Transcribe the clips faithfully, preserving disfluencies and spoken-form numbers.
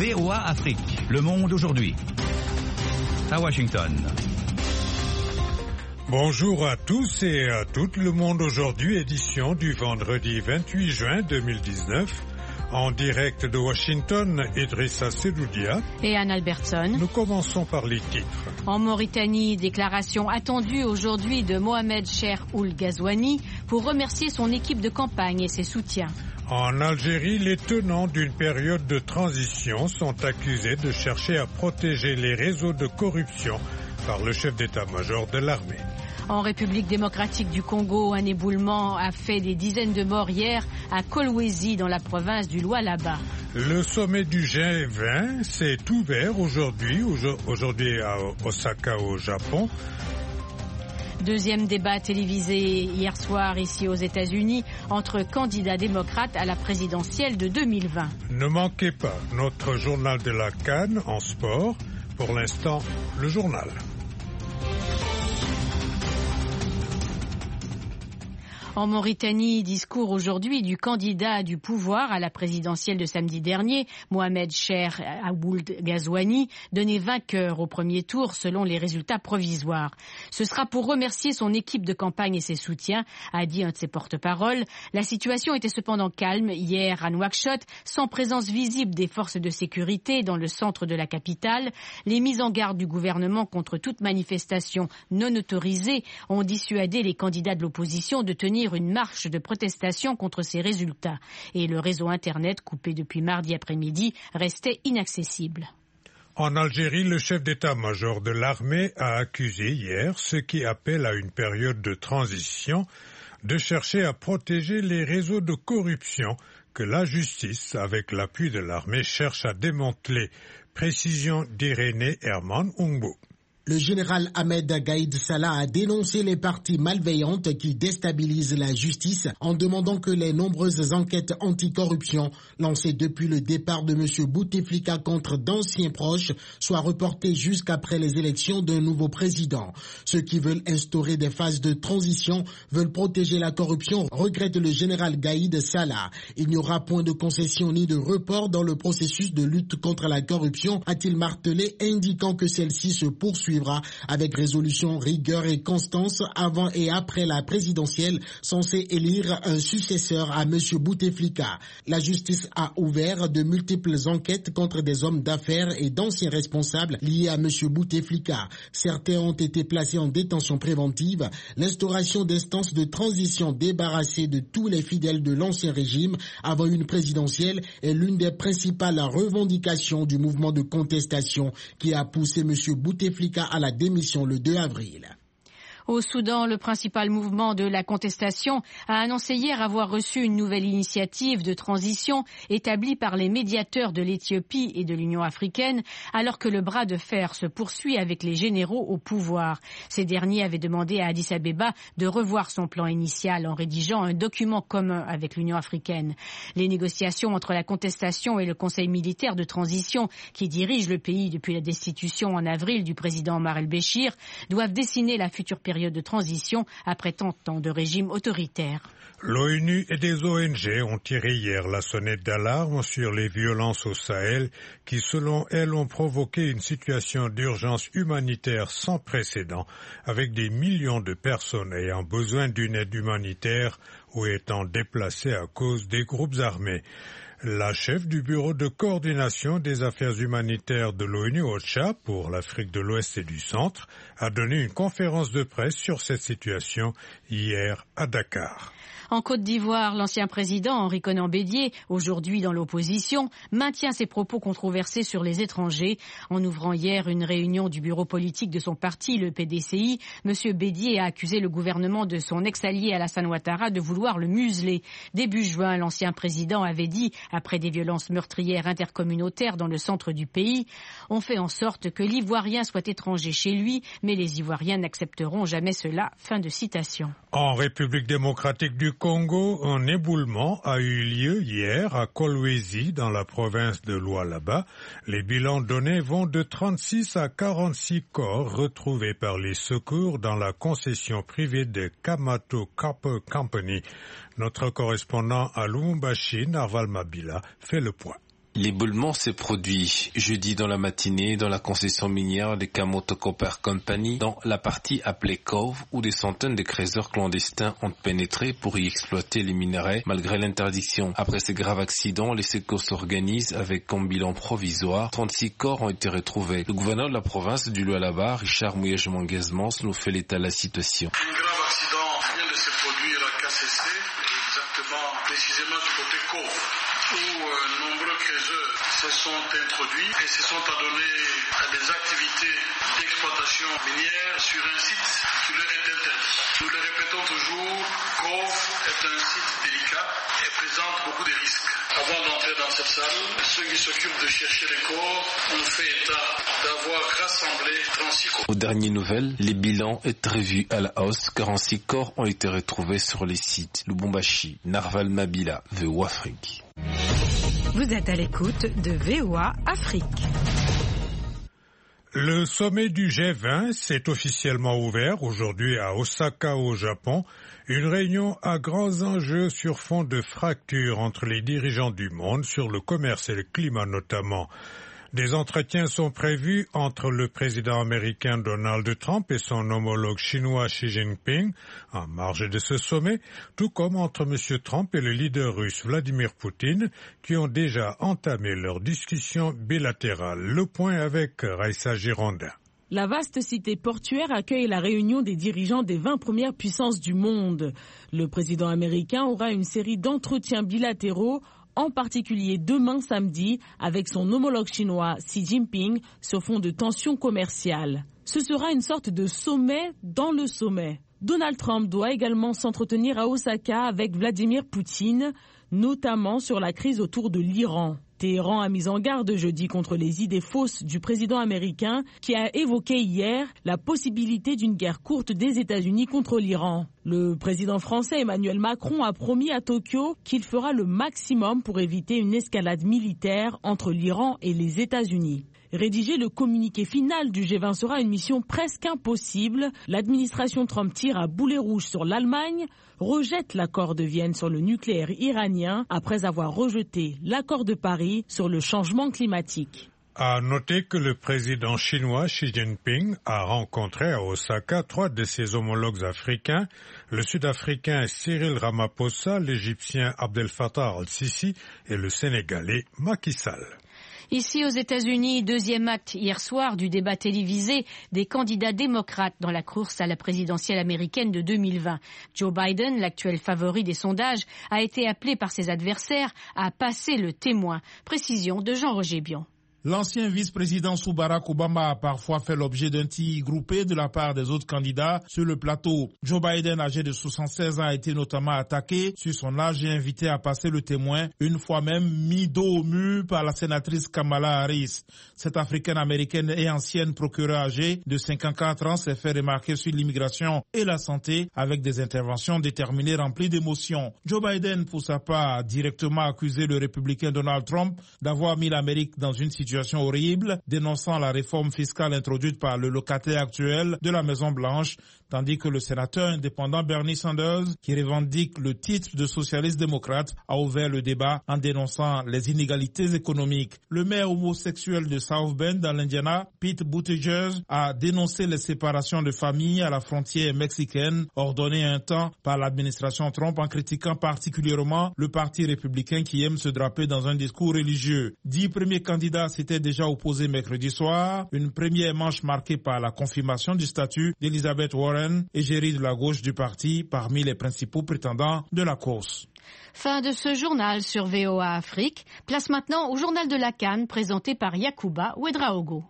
V O A Afrique, Le Monde aujourd'hui. À Washington. Bonjour à tous et à toutes. Le Monde aujourd'hui, édition du vendredi vingt-huit juin deux mille dix-neuf. En direct de Washington, Idrissa Seloudia et Anne Albertson. Nous commençons par les titres. En Mauritanie, déclaration attendue aujourd'hui de Mohamed Cheikh Ould Ghazouani pour remercier son équipe de campagne et ses soutiens. En Algérie, les tenants d'une période de transition sont accusés de chercher à protéger les réseaux de corruption par le chef d'état-major de l'armée. En République démocratique du Congo, un éboulement a fait des dizaines de morts hier à Kolwezi dans la province du Lualaba. Le sommet du G vingt s'est ouvert aujourd'hui, aujourd'hui à Osaka au Japon. Deuxième débat télévisé hier soir ici aux États-Unis entre candidats démocrates à la présidentielle de deux mille vingt. Ne manquez pas notre journal de la CAN en sport. Pour l'instant, le journal. En Mauritanie, discours aujourd'hui du candidat du pouvoir à la présidentielle de samedi dernier, Mohamed Cheikh Ould Ghazouani, donné vainqueur au premier tour selon les résultats provisoires. Ce sera pour remercier son équipe de campagne et ses soutiens, a dit un de ses porte-paroles. La situation était cependant calme hier à Nouakchott, sans présence visible des forces de sécurité dans le centre de la capitale. Les mises en garde du gouvernement contre toute manifestation non autorisée ont dissuadé les candidats de l'opposition de tenir une marche de protestation contre ces résultats. Et le réseau Internet, coupé depuis mardi après-midi, restait inaccessible. En Algérie, le chef d'état-major de l'armée a accusé hier ceux qui appellent à une période de transition de chercher à protéger les réseaux de corruption que la justice, avec l'appui de l'armée, cherche à démanteler. Précision d'Irénée Herman Oungbo. Le général Ahmed Gaïd Salah a dénoncé les parties malveillantes qui déstabilisent la justice en demandant que les nombreuses enquêtes anticorruption lancées depuis le départ de M. Bouteflika contre d'anciens proches soient reportées jusqu'après les élections d'un nouveau président. Ceux qui veulent instaurer des phases de transition veulent protéger la corruption, regrette le général Gaïd Salah. Il n'y aura point de concession ni de report dans le processus de lutte contre la corruption, a-t-il martelé, indiquant que celle-ci se poursuit avec résolution, rigueur et constance avant et après la présidentielle, censée élire un successeur à M. Bouteflika. La justice a ouvert de multiples enquêtes contre des hommes d'affaires et d'anciens responsables liés à M. Bouteflika. Certains ont été placés en détention préventive. L'instauration d'instances de transition débarrassées de tous les fidèles de l'ancien régime avant une présidentielle est l'une des principales revendications du mouvement de contestation qui a poussé M. Bouteflika à la démission le deux avril. Au Soudan, le principal mouvement de la contestation a annoncé hier avoir reçu une nouvelle initiative de transition établie par les médiateurs de l'Éthiopie et de l'Union africaine, alors que le bras de fer se poursuit avec les généraux au pouvoir. Ces derniers avaient demandé à Addis Abeba de revoir son plan initial en rédigeant un document commun avec l'Union africaine. Les négociations entre la contestation et le Conseil militaire de transition, qui dirige le pays depuis la destitution en avril du président Omar el-Béchir, doivent dessiner la future période de transition après tant de temps de régime autoritaire. L'ONU et des O N G ont tiré hier la sonnette d'alarme sur les violences au Sahel qui, selon elles, ont provoqué une situation d'urgence humanitaire sans précédent avec des millions de personnes ayant besoin d'une aide humanitaire ou étant déplacées à cause des groupes armés. La chef du bureau de coordination des affaires humanitaires de l'ONU OCHA pour l'Afrique de l'Ouest et du Centre a donné une conférence de presse sur cette situation hier à Dakar. En Côte d'Ivoire, l'ancien président Henri Konan Bédié, aujourd'hui dans l'opposition, maintient ses propos controversés sur les étrangers. En ouvrant hier une réunion du bureau politique de son parti, le P D C I, M. Bédié a accusé le gouvernement de son ex-allié Alassane Ouattara de vouloir le museler. Début juin, l'ancien président avait dit, après des violences meurtrières intercommunautaires dans le centre du pays, « On fait en sorte que l'Ivoirien soit étranger chez lui, mais les Ivoiriens n'accepteront jamais cela. » Fin de citation. En République démocratique du Congo, un éboulement a eu lieu hier à Kolwezi, dans la province de Lualaba. Les bilans donnés vont de trente-six à quarante-six corps retrouvés par les secours dans la concession privée de Kamato Copper Company. Notre correspondant à Lubumbashi, Narval Mabila, fait le point. L'éboulement s'est produit jeudi dans la matinée dans la concession minière des Kamoto Copper Company dans la partie appelée Cove où des centaines de creuseurs clandestins ont pénétré pour y exploiter les minerais malgré l'interdiction. Après ce grave accident, les secours s'organisent avec comme bilan provisoire. trente-six corps ont été retrouvés. Le gouverneur de la province du Lualaba, Richard Mouyej-Manguezmans, nous fait l'état de la situation. Un grave accident vient de se produire à K C C, exactement précisément du côté Cove, où euh, nombreux creuseurs se sont introduits et se sont adonnés à des activités d'exploitation minière sur un site qui leur est interdit. Nous le répétons toujours, Cove est un site délicat et présente beaucoup de risques. Avant d'entrer dans cette salle, ceux qui s'occupent de chercher les corps ont fait état d'avoir rassemblé trente-six corps. Aux dernières nouvelles, les bilans est revu à la hausse. quarante-six corps ont été retrouvés sur les sites Lubumbashi, Narval Mabila, V O A Afrique. Vous êtes à l'écoute de V O A Afrique. Le sommet du G vingt s'est officiellement ouvert aujourd'hui à Osaka au Japon, une réunion à grands enjeux sur fond de fractures entre les dirigeants du monde sur le commerce et le climat notamment. Des entretiens sont prévus entre le président américain Donald Trump et son homologue chinois Xi Jinping en marge de ce sommet, tout comme entre M. Trump et le leader russe Vladimir Poutine qui ont déjà entamé leurs discussions bilatérales. Le point avec Raissa Gironda. La vaste cité portuaire accueille la réunion des dirigeants des vingt premières puissances du monde. Le président américain aura une série d'entretiens bilatéraux, en particulier demain samedi, avec son homologue chinois Xi Jinping sur fond de tensions commerciales. Ce sera une sorte de sommet dans le sommet. Donald Trump doit également s'entretenir à Osaka avec Vladimir Poutine, notamment sur la crise autour de l'Iran. Téhéran a mis en garde jeudi contre les idées fausses du président américain qui a évoqué hier la possibilité d'une guerre courte des États-Unis contre l'Iran. Le président français Emmanuel Macron a promis à Tokyo qu'il fera le maximum pour éviter une escalade militaire entre l'Iran et les États-Unis. Rédiger le communiqué final du G vingt sera une mission presque impossible. L'administration Trump tire à boulet rouge sur l'Allemagne, rejette l'accord de Vienne sur le nucléaire iranien après avoir rejeté l'accord de Paris sur le changement climatique. À noter que le président chinois Xi Jinping a rencontré à Osaka trois de ses homologues africains, le sud-africain Cyril Ramaphosa, l'égyptien Abdel Fattah al-Sisi et le sénégalais Macky Sall. Ici aux États-Unis, deuxième acte hier soir du débat télévisé des candidats démocrates dans la course à la présidentielle américaine de deux mille vingt. Joe Biden, l'actuel favori des sondages, a été appelé par ses adversaires à passer le témoin. Précision de Jean-Roger Bion. L'ancien vice-président sous Barack Obama a parfois fait l'objet d'un tir groupé de la part des autres candidats sur le plateau. Joe Biden, âgé de soixante-seize ans, a été notamment attaqué sur son âge et invité à passer le témoin, une fois même mis dos au mur par la sénatrice Kamala Harris. Cette africaine-américaine et ancienne procureure âgée de cinquante-quatre ans s'est fait remarquer sur l'immigration et la santé avec des interventions déterminées remplies d'émotions. Joe Biden, pour sa part, a directement accusé le républicain Donald Trump d'avoir mis l'Amérique dans une situation horrible, dénonçant la réforme fiscale introduite par le locataire actuel de la Maison-Blanche, tandis que le sénateur indépendant Bernie Sanders, qui revendique le titre de socialiste démocrate, a ouvert le débat en dénonçant les inégalités économiques. Le maire homosexuel de South Bend, dans l'Indiana, Pete Buttigieg, a dénoncé les séparations de familles à la frontière mexicaine, ordonnées un temps par l'administration Trump, en critiquant particulièrement le parti républicain qui aime se draper dans un discours religieux. Dix premiers candidats s'étaient déjà opposés mercredi soir, une première manche marquée par la confirmation du statut d'Elizabeth Warren, égérie de la gauche du parti, parmi les principaux prétendants de la course. Fin de ce journal sur V O A Afrique. Place maintenant au journal de la CAN présenté par Yacouba Ouedraogo.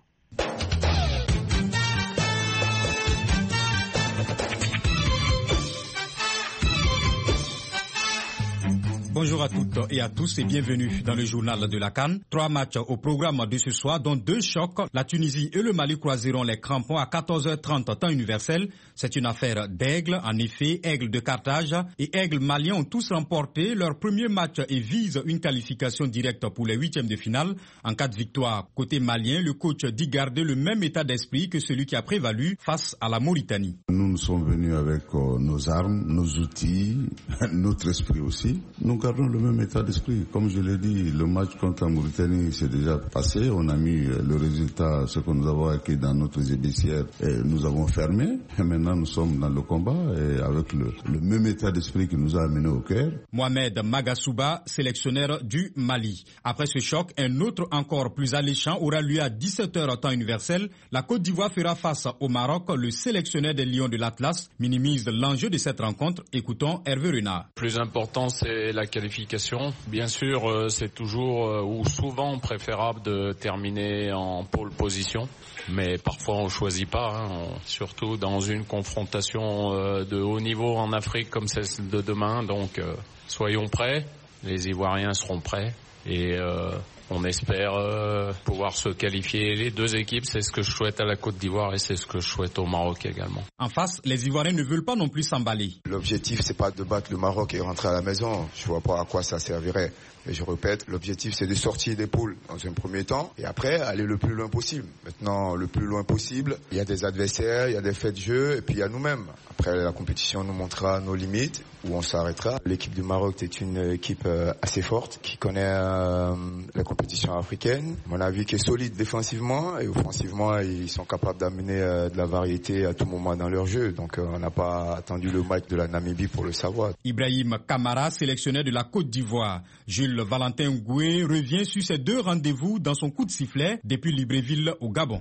Bonjour à toutes et à tous et bienvenue dans le journal de la CAN. Trois matchs au programme de ce soir, dont deux chocs. La Tunisie et le Mali croiseront les crampons à quatorze heures trente temps universel. C'est une affaire d'Aigle. En effet, Aigle de Carthage et Aigle malien ont tous remporté leur premier match et visent une qualification directe pour les huitièmes de finale. En cas de victoire côté malien, le coach dit garder le même état d'esprit que celui qui a prévalu face à la Mauritanie. Nous nous sommes venus avec euh, nos armes, nos outils, notre esprit aussi. Nous gardons le même état d'esprit. Comme je l'ai dit, le match contre la Mauritanie s'est déjà passé. On a mis le résultat, ce que nous avons acquis dans notre judiciaire, et nous avons fermé. Et maintenant, nous sommes dans le combat et avec le, le même état d'esprit qui nous a amenés au Caire. Mohamed Magasuba, sélectionneur du Mali. Après ce choc, un autre encore plus alléchant aura lieu à dix-sept heures temps universel. La Côte d'Ivoire fera face au Maroc. Le sélectionneur des Lions de l'Atlas minimise l'enjeu de cette rencontre. Écoutons Hervé Renard. Le plus important, c'est la qualification. Bien sûr, c'est toujours ou souvent préférable de terminer en pole position. Mais parfois on ne choisit pas, hein. on, surtout dans une confrontation euh, de haut niveau en Afrique comme celle de demain. Donc euh, soyons prêts, les Ivoiriens seront prêts et euh, on espère euh, pouvoir se qualifier. Les deux équipes, c'est ce que je souhaite à la Côte d'Ivoire et c'est ce que je souhaite au Maroc également. En face, les Ivoiriens ne veulent pas non plus s'emballer. L'objectif, c'est pas de battre le Maroc et rentrer à la maison. Je vois pas à quoi ça servirait. Et je répète, l'objectif c'est de sortir des poules dans un premier temps et après aller le plus loin possible. Maintenant, le plus loin possible, il y a des adversaires, il y a des faits de jeu et puis il y a nous-mêmes. Après, la compétition nous montrera nos limites, où on s'arrêtera. L'équipe du Maroc est une équipe assez forte qui connaît euh, la compétition africaine. À mon avis, qui est solide défensivement et offensivement, ils sont capables d'amener euh, de la variété à tout moment dans leur jeu. Donc euh, on n'a pas attendu le match de la Namibie pour le savoir. Ibrahim Kamara, sélectionneur de la Côte d'Ivoire. Jules Valentin Ngoué revient sur ces deux rendez-vous dans son coup de sifflet depuis Libreville au Gabon.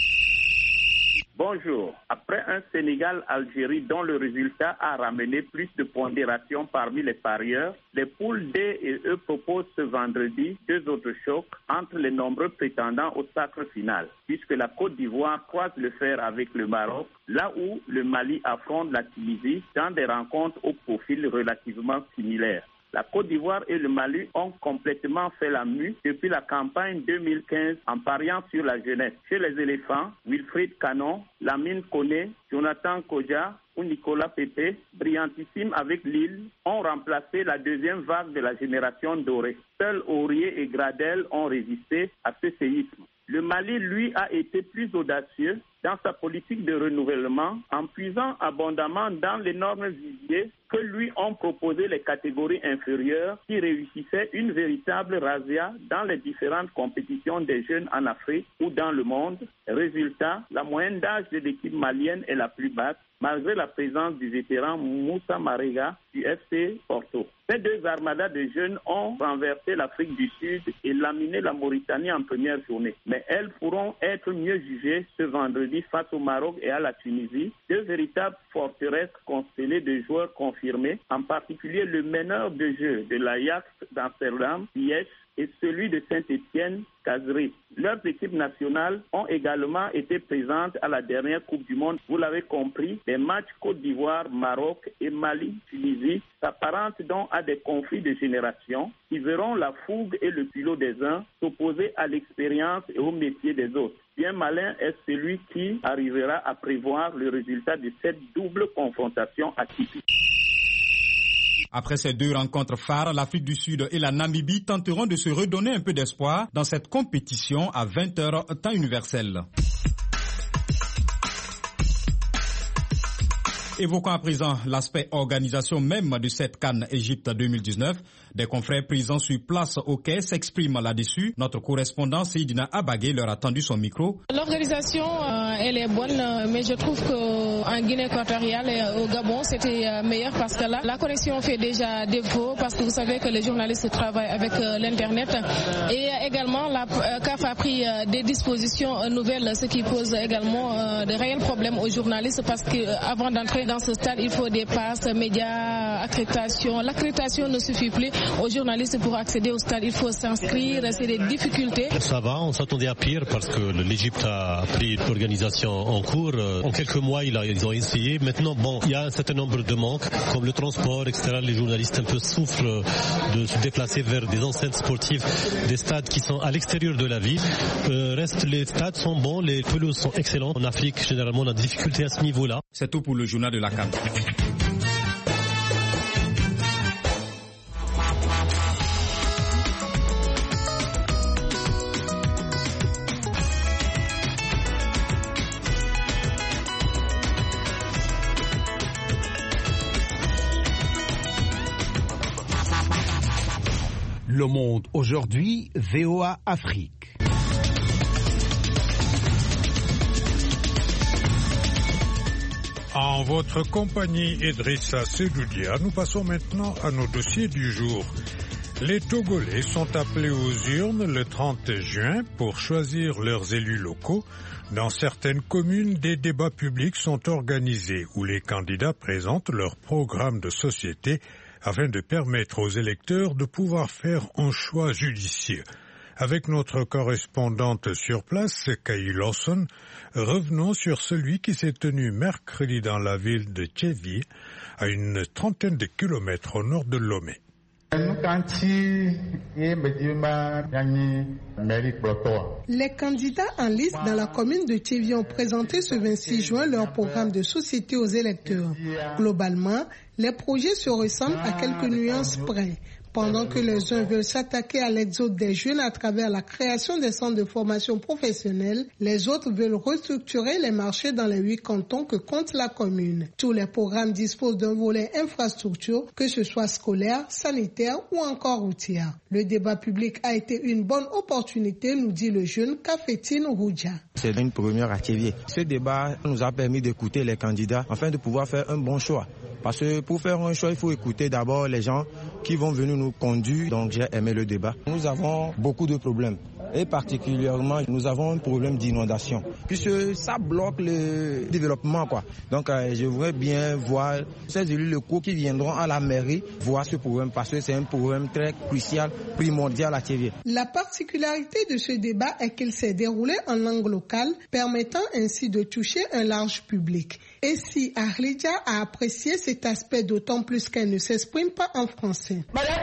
Bonjour. Après un Sénégal-Algérie dont le résultat a ramené plus de pondération parmi les parieurs, les poules D et E proposent ce vendredi deux autres chocs entre les nombreux prétendants au sacre final, puisque la Côte d'Ivoire croise le fer avec le Maroc, là où le Mali affronte la Tunisie dans des rencontres au profil relativement similaires. La Côte d'Ivoire et le Mali ont complètement fait la mue depuis la campagne deux mille quinze en pariant sur la jeunesse. Chez les éléphants, Wilfried Canon, Lamine Koné, Jonathan Kodja ou Nicolas Pépé, brillantissime avec Lille, ont remplacé la deuxième vague de la génération dorée. Seuls Aurier et Gradel ont résisté à ce séisme. Le Mali, lui, a été plus audacieux dans sa politique de renouvellement en puisant abondamment dans l'énorme visier que lui ont proposé les catégories inférieures qui réussissaient une véritable razzia dans les différentes compétitions des jeunes en Afrique ou dans le monde. Résultat, la moyenne d'âge de l'équipe malienne est la plus basse, malgré la présence du vétéran Moussa Marega du F C Porto. Ces deux armadas de jeunes ont renversé l'Afrique du Sud et laminé la Mauritanie en première journée. Mais elles pourront être mieux jugées ce vendredi face au Maroc et à la Tunisie, deux véritables forteresses constellées de joueurs confirmés, en particulier le meneur de jeu de l'Ajax d'Amsterdam, Ziyech, et celui de Saint-Étienne, Kazri. Leurs équipes nationales ont également été présentes à la dernière Coupe du Monde. Vous l'avez compris, les matchs Côte d'Ivoire, Maroc et Mali, Tunisie s'apparentent donc à des conflits de génération qui verront la fougue et le culot des uns s'opposer à l'expérience et au métier des autres. Bien malin est celui qui arrivera à prévoir le résultat de cette double confrontation atypique. Après ces deux rencontres phares, l'Afrique du Sud et la Namibie tenteront de se redonner un peu d'espoir dans cette compétition à vingt heures temps universel. Évoquons à présent l'aspect organisation même de cette CAN Égypte deux mille dix-neuf. Des confrères présents sur place au Caire s'expriment là-dessus. Notre correspondant Seydina Abagé leur a tendu son micro. L'organisation, euh, elle est bonne, mais je trouve qu'en Guinée équatoriale et au Gabon, c'était meilleur parce que là, la connexion fait déjà défaut parce que vous savez que les journalistes travaillent avec euh, l'Internet. Et également, la euh, C A F a pris euh, des dispositions euh, nouvelles, ce qui pose également euh, de réels problèmes aux journalistes parce qu'avant euh, d'entrer dans ce stade, il faut des passes, médias, accréditation. L'accréditation ne suffit plus aux journalistes pour accéder au stade. Il faut s'inscrire, c'est des difficultés. Ça va, on s'attendait à pire parce que l'Égypte a pris l'organisation en cours. En quelques mois, ils ont essayé. Maintenant, bon, il y a un certain nombre de manques, comme le transport, et cetera. Les journalistes un peu souffrent de se déplacer vers des enceintes sportives, des stades qui sont à l'extérieur de la ville. Euh, reste, les stades sont bons, les pelouses sont excellentes. En Afrique, généralement, on a des difficultés à ce niveau-là. C'est tout pour le journal de la CAN. Le Monde aujourd'hui, V O A Afrique. En votre compagnie, Idrissa Sedoudia, nous passons maintenant à nos dossiers du jour. Les Togolais sont appelés aux urnes le trente juin pour choisir leurs élus locaux. Dans certaines communes, des débats publics sont organisés où les candidats présentent leur programme de société afin de permettre aux électeurs de pouvoir faire un choix judicieux. Avec notre correspondante sur place, Kay Lawson, revenons sur celui qui s'est tenu mercredi dans la ville de Tchévi, à une trentaine de kilomètres au nord de Lomé. Les candidats en liste dans la commune de Tchévi ont présenté ce vingt-six juin leur programme de société aux électeurs. Globalement, les projets se ressemblent à quelques nuances près. Pendant que les uns veulent s'attaquer à l'exode des jeunes à travers la création des centres de formation professionnelle, les autres veulent restructurer les marchés dans les huit cantons que compte la commune. Tous les programmes disposent d'un volet infrastructure, que ce soit scolaire, sanitaire ou encore routière. Le débat public a été une bonne opportunité, nous dit le jeune Kafetine Rouja. C'est une première à Tchévi. Ce débat nous a permis d'écouter les candidats afin de pouvoir faire un bon choix. Parce que pour faire un choix, il faut écouter d'abord les gens qui vont venir nous conduire. Donc j'ai aimé le débat. Nous avons beaucoup de problèmes. Et particulièrement, nous avons un problème d'inondation. Puisque ça bloque le développement, quoi. Donc euh, je voudrais bien voir ces élus locaux qui viendront à la mairie voir ce problème. Parce que c'est un problème très crucial, primordial à Tchévi. La particularité de ce débat est qu'il s'est déroulé en langue locale, permettant ainsi de toucher un large public. Et si Arlidja a apprécié cet aspect d'autant plus qu'elle ne s'exprime pas en français.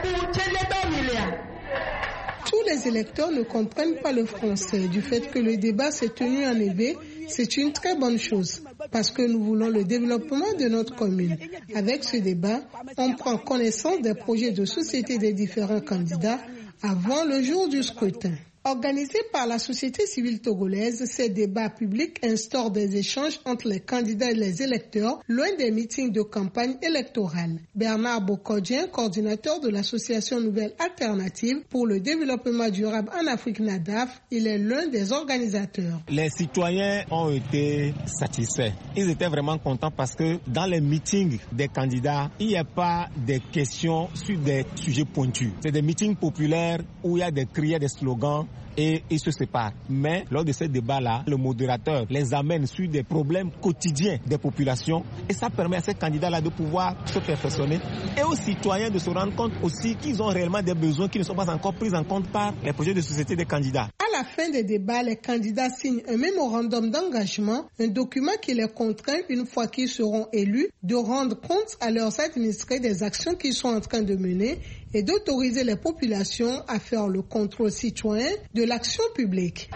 Tous les électeurs ne comprennent pas le français. Du fait que le débat s'est tenu en Évé, c'est une très bonne chose parce que nous voulons le développement de notre commune. Avec ce débat, on prend connaissance des projets de société des différents candidats avant le jour du scrutin. Organisé par la société civile togolaise, ces débats publics instaurent des échanges entre les candidats et les électeurs, loin des meetings de campagne électorale. Bernard Bokodien, coordinateur de l'association Nouvelle Alternative pour le développement durable en Afrique N A D A F, il est l'un des organisateurs. Les citoyens ont été satisfaits. Ils étaient vraiment contents parce que dans les meetings des candidats, il n'y a pas de questions sur des sujets pointus. C'est des meetings populaires où il y a des cris, des slogans, et ils se séparent. Mais lors de ce débat-là, le modérateur les amène sur des problèmes quotidiens des populations et ça permet à ces candidats-là de pouvoir se perfectionner et aux citoyens de se rendre compte aussi qu'ils ont réellement des besoins qui ne sont pas encore pris en compte par les projets de société des candidats. À la fin des débats, les candidats signent un mémorandum d'engagement, un document qui les contraint, une fois qu'ils seront élus, de rendre compte à leurs administrés des actions qu'ils sont en train de mener et d'autoriser les populations à faire le contrôle citoyen de l'action publique.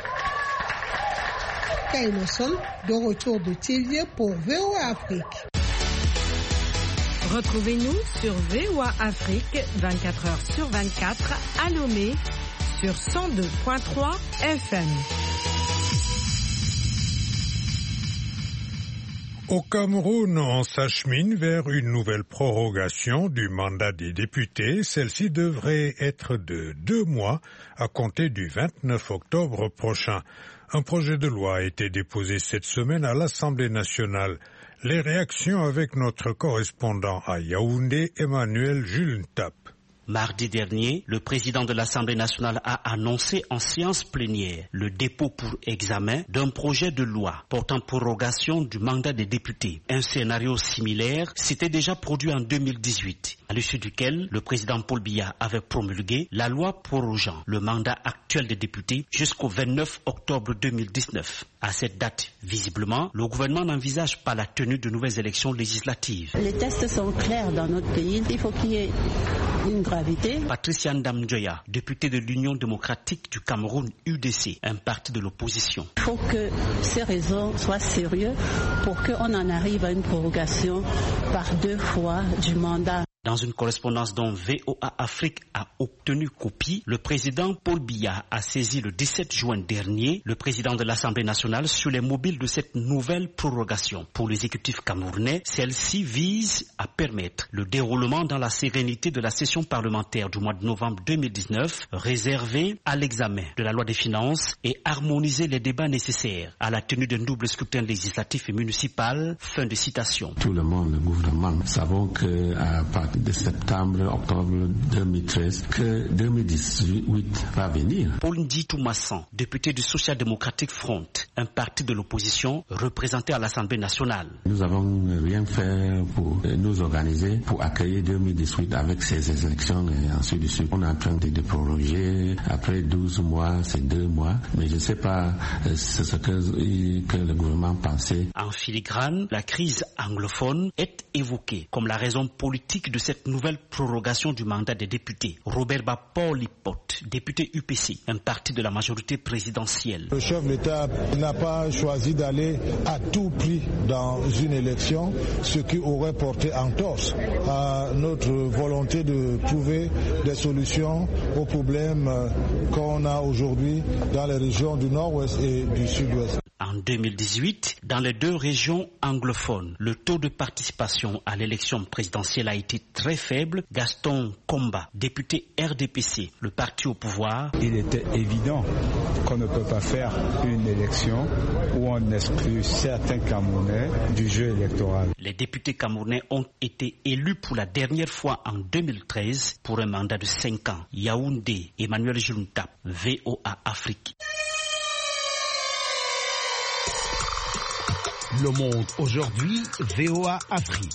Kay Lawson, de retour de Tchévi pour V O A Afrique. Retrouvez-nous sur V O A Afrique vingt-quatre heures sur vingt-quatre à Lomé sur cent deux virgule trois F M. Au Cameroun, on s'achemine vers une nouvelle prorogation du mandat des députés. Celle-ci devrait être de deux mois à compter du vingt-neuf octobre prochain. Un projet de loi a été déposé cette semaine à l'Assemblée nationale. Les réactions avec notre correspondant à Yaoundé, Emmanuel Jules Ntap. Mardi dernier, le président de l'Assemblée nationale a annoncé en séance plénière le dépôt pour examen d'un projet de loi portant prorogation du mandat des députés. Un scénario similaire s'était déjà produit en deux mille dix-huit, à l'issue duquel le président Paul Biya avait promulgué la loi prorogeant le mandat actuel des députés jusqu'au vingt-neuf octobre deux mille dix-neuf. À cette date, visiblement, le gouvernement n'envisage pas la tenue de nouvelles élections législatives. Les tests sont clairs dans notre pays. Il faut qu'il y ait une gravité. Patricia Ndamdjoya, députée de l'Union démocratique du Cameroun U D C, un parti de l'opposition. Il faut que ces raisons soient sérieuses pour qu'on en arrive à une prorogation par deux fois du mandat. Dans une correspondance dont V O A Afrique a obtenu copie, le président Paul Biya a saisi le dix-sept juin dernier le président de l'Assemblée nationale sur les mobiles de cette nouvelle prorogation. Pour l'exécutif camerounais, celle-ci vise à permettre le déroulement dans la sérénité de la session parlementaire du mois de novembre deux mille dix-neuf, réservée à l'examen de la loi des finances et harmoniser les débats nécessaires à la tenue d'un double scrutin législatif et municipal. Fin de citation. Tout le monde, le gouvernement, savons que à partir de septembre, octobre deux mille treize, que deux mille dix-huit va venir. Paul Ndi Toumassan, député du Social Democratic Front, un parti de l'opposition représenté à l'Assemblée nationale. Nous n'avons rien fait pour nous organiser, pour accueillir deux mille dix-huit avec ces élections et ensuite de suite. On est en train de, de proroger. Après douze mois, c'est deux mois. Mais je ne sais pas euh, ce que, que le gouvernement pensait. En filigrane, la crise anglophone est évoquée comme la raison politique de cette nouvelle prorogation du mandat des députés. Robert Bapor-Lipote, député U P C, un parti de la majorité présidentielle. Le chef de l'État n'a pas choisi d'aller à tout prix dans une élection, ce qui aurait porté entorse à notre volonté de trouver des solutions aux problèmes qu'on a aujourd'hui dans les régions du Nord-Ouest et du Sud-Ouest. En deux mille dix-huit, dans les deux régions anglophones, le taux de participation à l'élection présidentielle a été très faible. Gaston Komba, député R D P C, le parti au pouvoir. Il était évident qu'on ne peut pas faire une élection où on exclut certains Camerounais du jeu électoral. Les députés camerounais ont été élus pour la dernière fois en deux mille treize pour un mandat de cinq ans. Yaoundé, Emmanuel Junta, V O A Afrique. Le Monde aujourd'hui, V O A Afrique.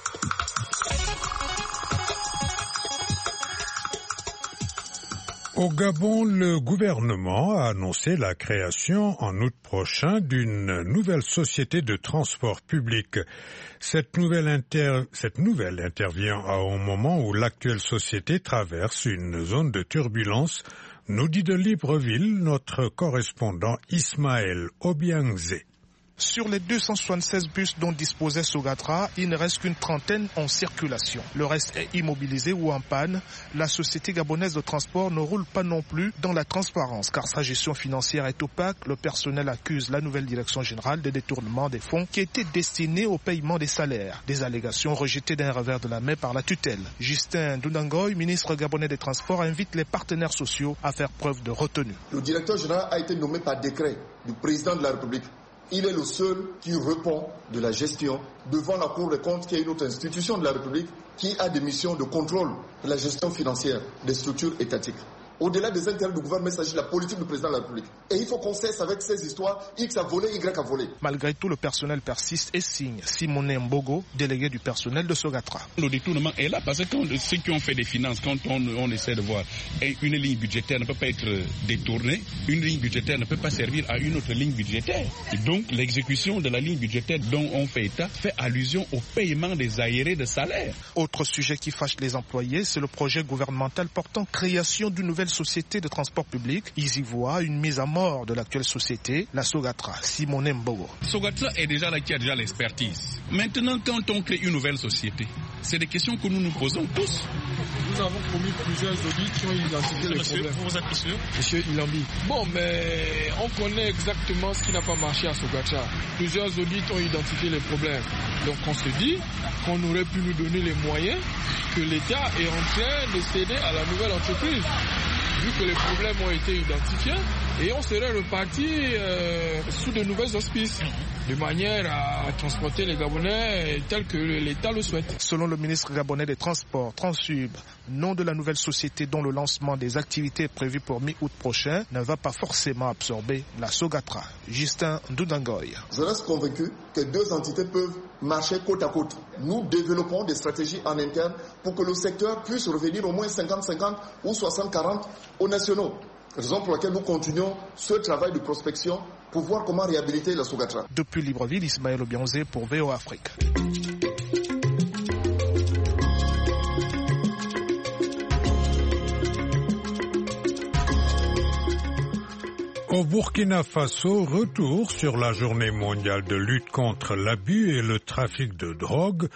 Au Gabon, le gouvernement a annoncé la création en août prochain d'une nouvelle société de transport public. Cette nouvelle, inter... Cette nouvelle intervient à un moment où l'actuelle société traverse une zone de turbulence, nous dit de Libreville notre correspondant Ismaël Obiangze. Sur les deux cent soixante-seize bus dont disposait Sogatra, il ne reste qu'une trentaine en circulation. Le reste est immobilisé ou en panne. La société gabonaise de transport ne roule pas non plus dans la transparence car sa gestion financière est opaque. Le personnel accuse la nouvelle direction générale des détournements des fonds qui étaient destinés au paiement des salaires. Des allégations rejetées d'un revers de la main par la tutelle. Justin Ndoundangoy, ministre gabonais des Transports, invite les partenaires sociaux à faire preuve de retenue. Le directeur général a été nommé par décret du président de la République. Il est le seul qui répond de la gestion devant la Cour des comptes, qui est une autre institution de la République, qui a des missions de contrôle de la gestion financière des structures étatiques. Au-delà des intérêts du gouvernement, il s'agit de la politique du président de la République. Et il faut qu'on cesse avec ces histoires, X a volé, Y a volé. Malgré tout, le personnel persiste et signe. Simonet Mbogo, délégué du personnel de Sogatra. Le détournement est là parce que quand, ceux qui ont fait des finances, quand on, on essaie de voir, une ligne budgétaire ne peut pas être détournée, une ligne budgétaire ne peut pas servir à une autre ligne budgétaire. Et donc, l'exécution de la ligne budgétaire dont on fait état fait allusion au paiement des arriérés de salaire. Autre sujet qui fâche les employés, c'est le projet gouvernemental portant création d'une nouvelle société de transport public. Ils y voient une mise à mort de l'actuelle société, la Sogatra. Simonet Mbogo. Sogatra est déjà là qui a déjà l'expertise. Maintenant, quand on crée une nouvelle société, c'est des questions que nous nous posons tous. Nous avons commis plusieurs audits qui ont identifié les monsieur, problèmes. Vous êtes monsieur Monsieur Ilambi. Bon, mais on connaît exactement ce qui n'a pas marché à Sogatra. Plusieurs audits ont identifié les problèmes. Donc on se dit qu'on aurait pu nous donner les moyens que l'État est en train de céder à la nouvelle entreprise. Vu que les problèmes ont été identifiés, et on serait reparti euh, sous de nouvelles auspices, de manière à transporter les Gabonais tel que l'État le souhaite. Selon le ministre gabonais des Transports, Transub, nom de la nouvelle société dont le lancement des activités est prévu pour mi-août prochain, ne va pas forcément absorber la Sogatra. Justin Ndoundangoy. Je reste convaincu que deux entités peuvent marcher côte à côte. Nous développons des stratégies en interne pour que le secteur puisse revenir au moins cinquante cinquante ou soixante quarante aux nationaux. Raison pour laquelle nous continuons ce travail de prospection pour voir comment réhabiliter la Sogatra. Depuis Libreville, Ismaël Obiangze pour V O A Afrique. Au Burkina Faso, retour sur la journée mondiale de lutte contre l'abus et le trafic de drogue.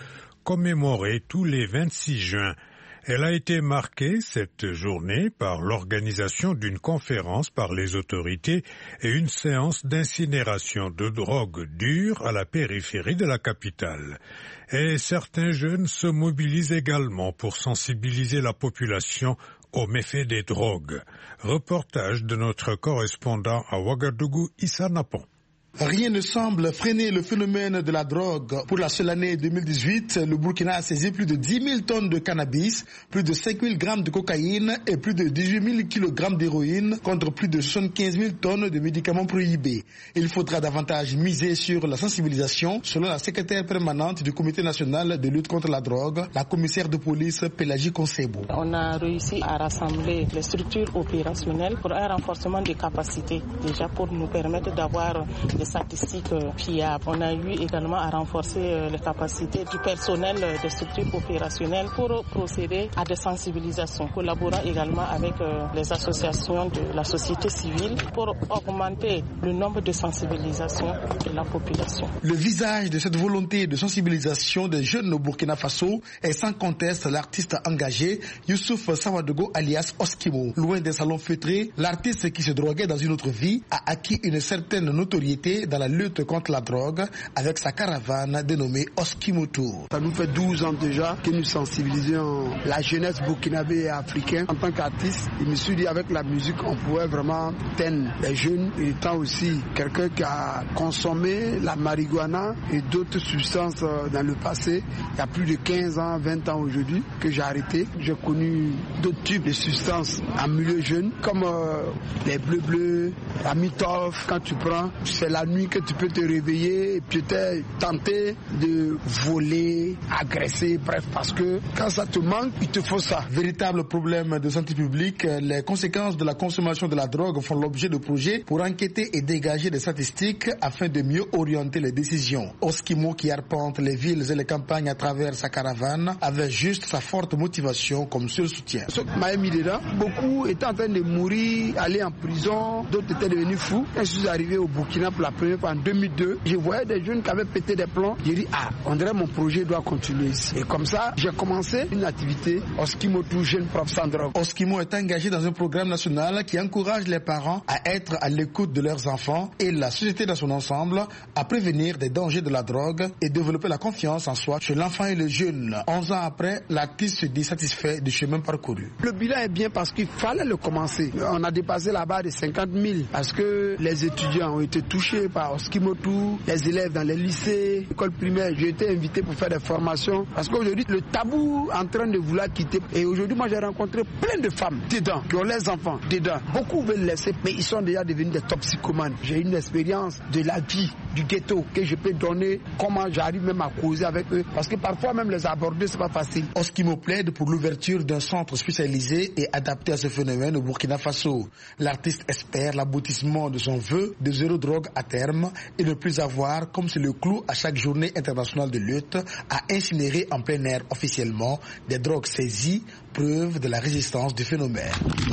commémorée tous les vingt-six juin. Elle a été marquée, cette journée, par l'organisation d'une conférence par les autorités et une séance d'incinération de drogue dure à la périphérie de la capitale. Et certains jeunes se mobilisent également pour sensibiliser la population aux méfaits des drogues. Reportage de notre correspondant à Ouagadougou, Issa Napon. Rien ne semble freiner le phénomène de la drogue. Pour la seule année deux mille dix-huit, le Burkina a saisi plus de dix mille tonnes de cannabis, plus de cinq mille grammes de cocaïne et plus de dix-huit mille kilogrammes d'héroïne contre plus de soixante-quinze mille tonnes de médicaments prohibés. Il faudra davantage miser sur la sensibilisation, selon la secrétaire permanente du Comité national de lutte contre la drogue, la commissaire de police Pélagie Konsebo. On a réussi à rassembler les structures opérationnelles pour un renforcement des capacités, déjà pour nous permettre d'avoir des statistiques fiables. On a eu également à renforcer les capacités du personnel des structures opérationnelles pour procéder à des sensibilisations, collaborant également avec les associations de la société civile pour augmenter le nombre de sensibilisations de la population. Le visage de cette volonté de sensibilisation des jeunes au Burkina Faso est sans conteste l'artiste engagé Youssouf Sawadogo alias Oskimo. Loin des salons feutrés, l'artiste qui se droguait dans une autre vie a acquis une certaine notoriété dans la lutte contre la drogue avec sa caravane dénommée Oskimo Tour. Ça nous fait douze ans déjà que nous sensibilisons la jeunesse burkinabé et africaine. En tant qu'artiste, je me suis dit avec la musique, on pouvait vraiment teindre les jeunes. Étant aussi quelqu'un qui a consommé la marijuana et d'autres substances dans le passé, il y a plus de quinze ans, vingt ans aujourd'hui que j'ai arrêté. J'ai connu d'autres types de substances en milieu jeune, comme euh, les bleus bleus, la mitov. Quand tu prends, c'est la nuit que tu peux te réveiller et peut-être tenter de voler, agresser, bref, parce que quand ça te manque, il te faut ça. Véritable problème de santé publique, les conséquences de la consommation de la drogue font l'objet de projets pour enquêter et dégager des statistiques afin de mieux orienter les décisions. Oskimo, qui arpente les villes et les campagnes à travers sa caravane, avait juste sa forte motivation comme seul soutien. Ce qui m'a mis dedans, beaucoup étaient en train de mourir, aller en prison, d'autres étaient devenus fous. Quand je suis arrivé au Burkina pour la première fois en deux mille deux, je voyais des jeunes qui avaient pété des plombs. J'ai dit, ah, on dirait mon projet doit continuer ici. Et comme ça, j'ai commencé une activité Oskimo Tour Jeune Prof sans drogue. Oskimo est engagé dans un programme national qui encourage les parents à être à l'écoute de leurs enfants et la société dans son ensemble à prévenir des dangers de la drogue et développer la confiance en soi chez l'enfant et le jeune. onze ans après, l'artiste se dit satisfait du chemin parcouru. Le bilan est bien parce qu'il fallait le commencer. On a dépassé la barre de cinquante mille parce que les étudiants ont été touchés par Oskimo Tour, les élèves dans les lycées, l'école primaire. J'ai été invité pour faire des formations parce qu'aujourd'hui, le tabou est en train de vouloir quitter. Et aujourd'hui, moi, j'ai rencontré plein de femmes dedans, qui ont les enfants dedans. Beaucoup veulent laisser, mais ils sont déjà devenus des toxicomanes. J'ai une expérience de la vie du ghetto que je peux donner, comment j'arrive même à causer avec eux. Parce que parfois, même les aborder, c'est pas facile. Oskimo plaide pour l'ouverture d'un centre spécialisé et adapté à ce phénomène au Burkina Faso. L'artiste espère l'aboutissement de son vœu de zéro drogue à terme et ne plus avoir, comme c'est le clou à chaque journée internationale de lutte, à incinérer en plein air officiellement des drogues saisies, preuve de la résistance du phénomène.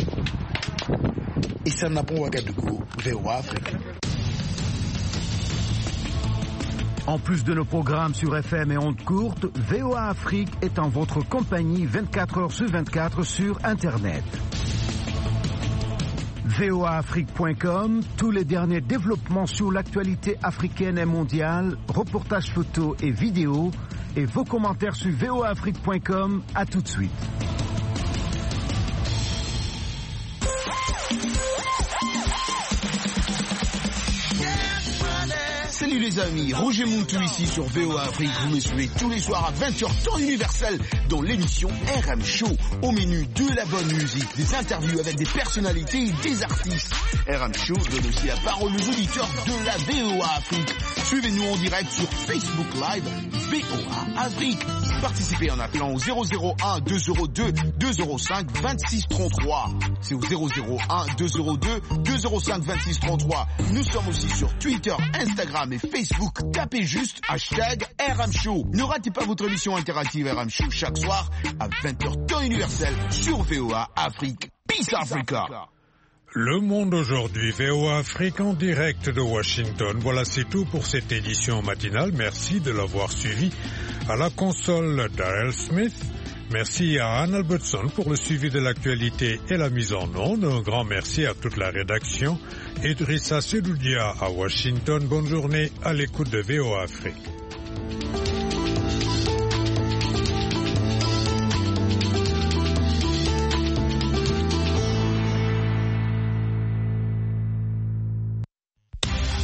Issa Napon Ouagadougou, V O A Afrique. En plus de nos programmes sur F M et ondes courtes, V O A Afrique est en votre compagnie vingt-quatre heures sur vingt-quatre sur Internet. V O A Afrique point com, tous les derniers développements sur l'actualité africaine et mondiale, reportages photos et vidéos, et vos commentaires sur V O A Afrique point com. À tout de suite. Salut les amis, Roger Montou ici sur V O A Afrique. Vous me suivez tous les soirs à vingt heures temps universel dans l'émission R M Show. Au menu de la bonne musique, des interviews avec des personnalités et des artistes. R M Show donne aussi la parole aux auditeurs de la V O A Afrique. Suivez-nous en direct sur Facebook Live V O A Afrique. Participez en appelant au zéro zéro un deux zéro deux deux zéro cinq vingt-six trente-trois. C'est au zéro zéro un deux zéro deux deux zéro cinq vingt-six trente-trois. Nous sommes aussi sur Twitter, Instagram et Facebook. Tapez juste hashtag R M Show. Ne ratez pas votre émission interactive R M Show chaque soir à vingt heures temps universel sur V O A Afrique. Peace Africa. Le Monde aujourd'hui, V O A Afrique en direct de Washington. Voilà, c'est tout pour cette édition matinale. Merci de l'avoir suivi. À la console, Darrell Smith. Merci à Anne Albertson pour le suivi de l'actualité et la mise en onde. Un grand merci à toute la rédaction. Idrissa Sedoudia à Washington. Bonne journée à l'écoute de V O A Afrique.